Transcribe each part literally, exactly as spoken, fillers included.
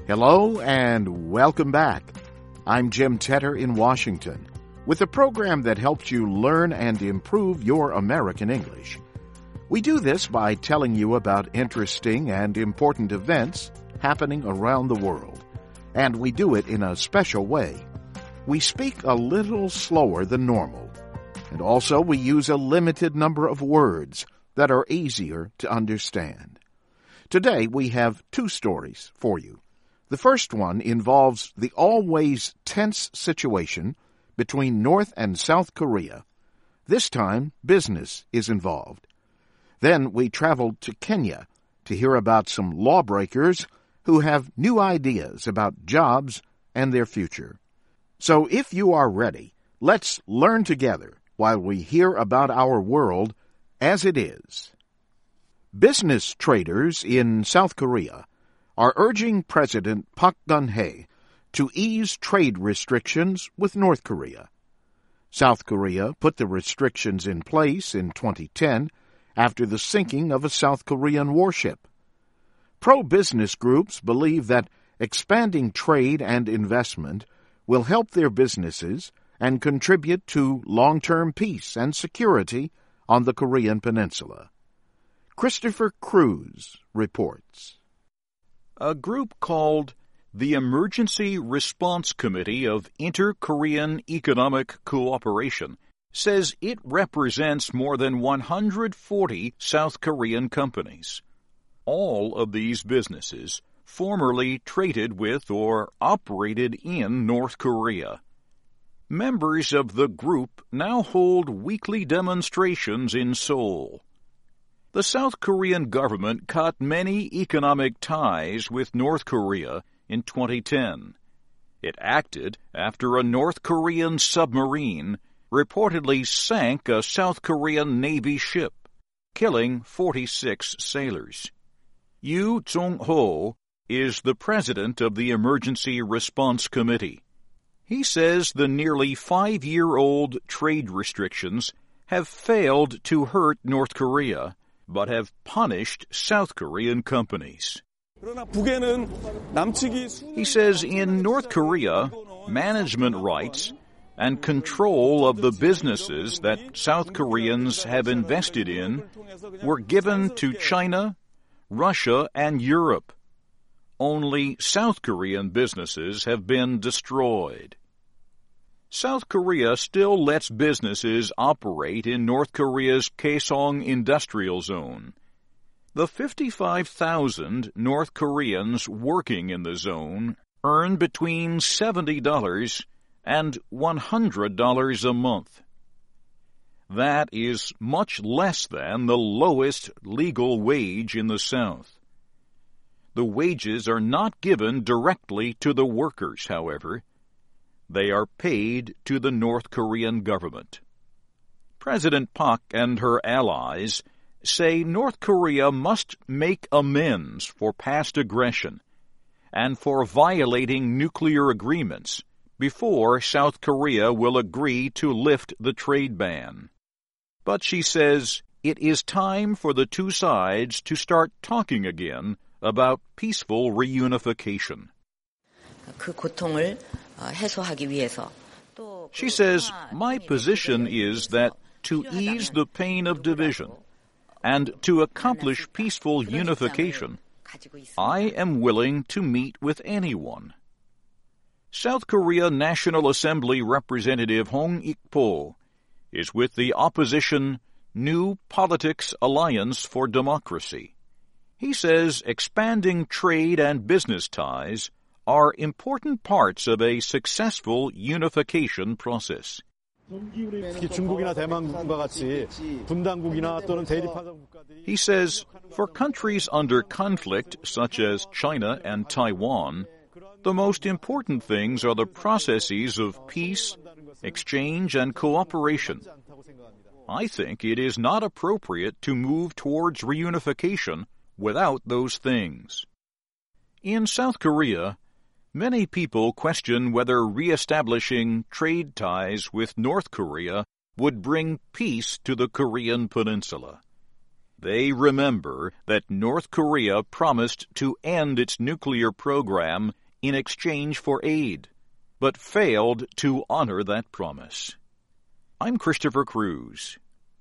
Hello and welcome back. I'm Jim Tedder in Washington with a program that helps you learn and improve your American English. We do this by telling you about interesting and important events happening around the world, and we do it in a special way. We speak a little slower than normal, and also we use a limited number of words that are easier to understand. Today we have two stories for you. The first one involves the always tense situation between North and South Korea. This time, business is involved. Then we traveled to Kenya to hear about some lawbreakers who have new ideas about jobs and their future. So if you are ready, let's learn together while we hear about our world as it is. Business traders in South Korea are urging President Park Geun-hye to ease trade restrictions with North Korea. South Korea put the restrictions in place in twenty ten after the sinking of a South Korean warship. Pro-business groups believe that expanding trade and investment will help their businesses and contribute to long-term peace and security on the Korean peninsula. Christopher Cruz reports. A group called the Emergency Response Committee of Inter-Korean Economic Cooperation says it represents more than one hundred forty South Korean companies. All of these businesses formerly traded with or operated in North Korea. Members of the group now hold weekly demonstrations in Seoul. The South Korean government cut many economic ties with North Korea in twenty ten. It acted after a North Korean submarine reportedly sank a South Korean Navy ship, killing forty-six sailors. Yoo Jong-ho is the president of the Emergency Response Committee. He says the nearly five-year-old trade restrictions have failed to hurt North Korea, but have punished South Korean companies. He says in North Korea, management rights and control of the businesses that South Koreans have invested in were given to China, Russia, and Europe. Only South Korean businesses have been destroyed. South Korea still lets businesses operate in North Korea's Kaesong Industrial Zone. The fifty-five thousand North Koreans working in the zone earn between seventy dollars and one hundred dollars a month. That is much less than the lowest legal wage in the South. The wages are not given directly to the workers, however. They are paid to the North Korean government. President Park and her allies say North Korea must make amends for past aggression and for violating nuclear agreements before South Korea will agree to lift the trade ban. But she says it is time for the two sides to start talking again about peaceful reunification. She says, my position is that to ease the pain of division and to accomplish peaceful unification, I am willing to meet with anyone. South Korea National Assembly Representative Hong Ik-po is with the opposition New Politics Alliance for Democracy. He says expanding trade and business ties are important parts of a successful unification process. He says, for countries under conflict such as China and Taiwan, the most important things are the processes of peace, exchange, and cooperation. I think it is not appropriate to move towards reunification without those things. In South Korea, many people question whether reestablishing trade ties with North Korea would bring peace to the Korean peninsula. They remember that North Korea promised to end its nuclear program in exchange for aid, but failed to honor that promise. I'm Christopher Cruz.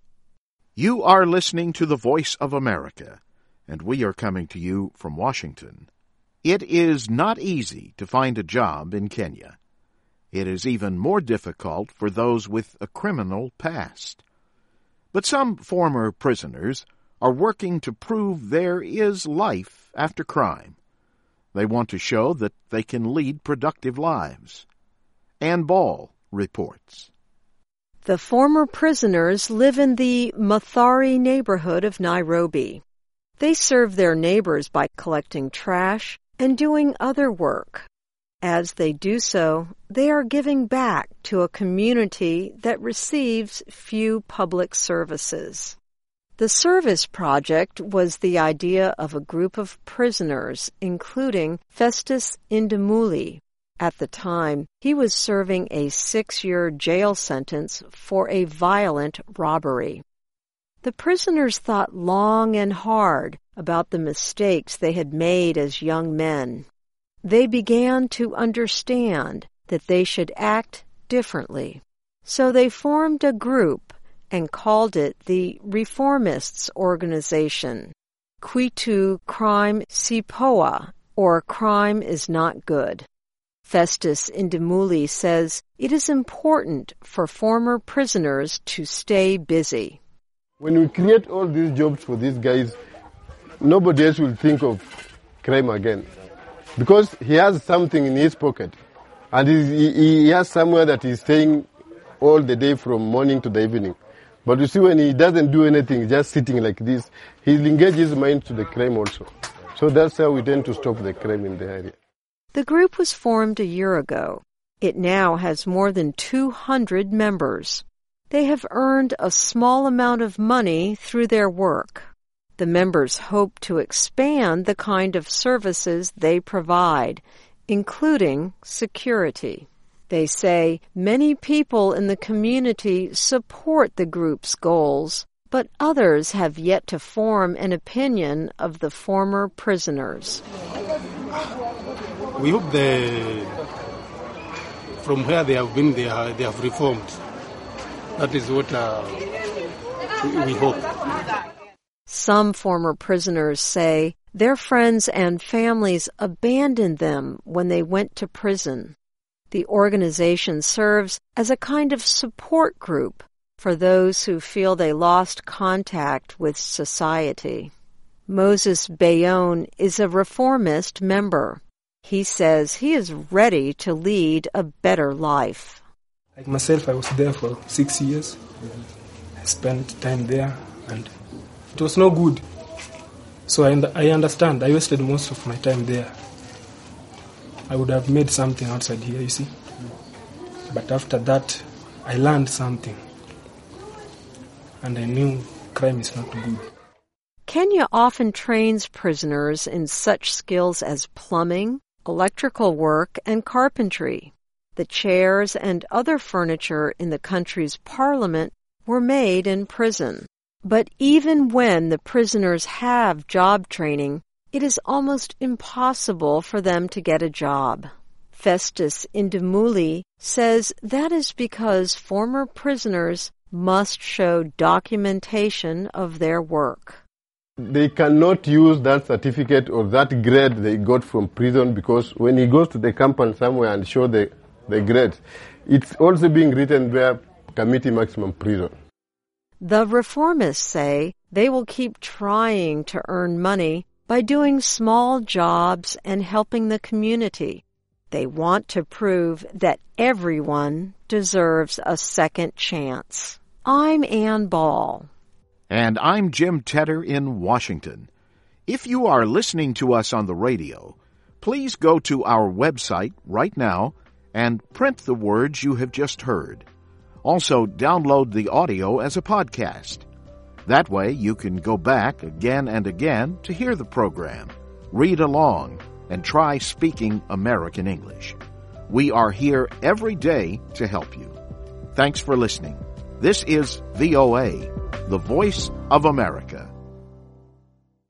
You are listening to the Voice of America, and we are coming to you from Washington. It is not easy to find a job in Kenya. It is even more difficult for those with a criminal past. But some former prisoners are working to prove there is life after crime. They want to show that they can lead productive lives. Ann Ball reports. The former prisoners live in the Mathare neighborhood of Nairobi. They serve their neighbors by collecting trash and doing other work. As they do so, they are giving back to a community that receives few public services. The service project was the idea of a group of prisoners, including Festus Indemuli. At the time, he was serving a six-year jail sentence for a violent robbery. The prisoners thought long and hard about the mistakes they had made as young men. They began to understand that they should act differently. So they formed a group and called it the Reformists Organization, Kwitu Crime Sipoa, or Crime is Not Good. Festus Indemuli says it is important for former prisoners to stay busy. When we create all these jobs for these guys, nobody else will think of crime again. Because he has something in his pocket. And he, he has somewhere that he's staying all the day from morning to the evening. But you see, when he doesn't do anything, just sitting like this, he'll engage his mind to the crime also. So that's how we tend to stop the crime in the area. The group was formed a year ago. It now has more than two hundred members. They have earned a small amount of money through their work. The members hope to expand the kind of services they provide, including security. They say many people in the community support the group's goals, but others have yet to form an opinion of the former prisoners. We hope they, from where they have been, they, are, they have reformed. That is what uh, we hope. Some former prisoners say their friends and families abandoned them when they went to prison. The organization serves as a kind of support group for those who feel they lost contact with society. Moses Bayonne is a reformist member. He says he is ready to lead a better life. Like myself, I was there for six years. I spent time there and it was no good. So I, I understand. I wasted most of my time there. I would have made something outside here, you see. But after that, I learned something. And I knew crime is not good. Kenya often trains prisoners in such skills as plumbing, electrical work, and carpentry. The chairs and other furniture in the country's parliament were made in prison. But even when the prisoners have job training, it is almost impossible for them to get a job. Festus Indemuli says that is because former prisoners must show documentation of their work. They cannot use that certificate or that grade they got from prison because when he goes to the company somewhere and show the, the grade, it's also being written there, committee maximum prison. The reformists say they will keep trying to earn money by doing small jobs and helping the community. They want to prove that everyone deserves a second chance. I'm Ann Ball. And I'm Jim Tedder in Washington. If you are listening to us on the radio, please go to our website right now and print the words you have just heard. Also, download the audio as a podcast. That way you can go back again and again to hear the program, read along, and try speaking American English. We are here every day to help you. Thanks for listening. This is V O A, the Voice of America.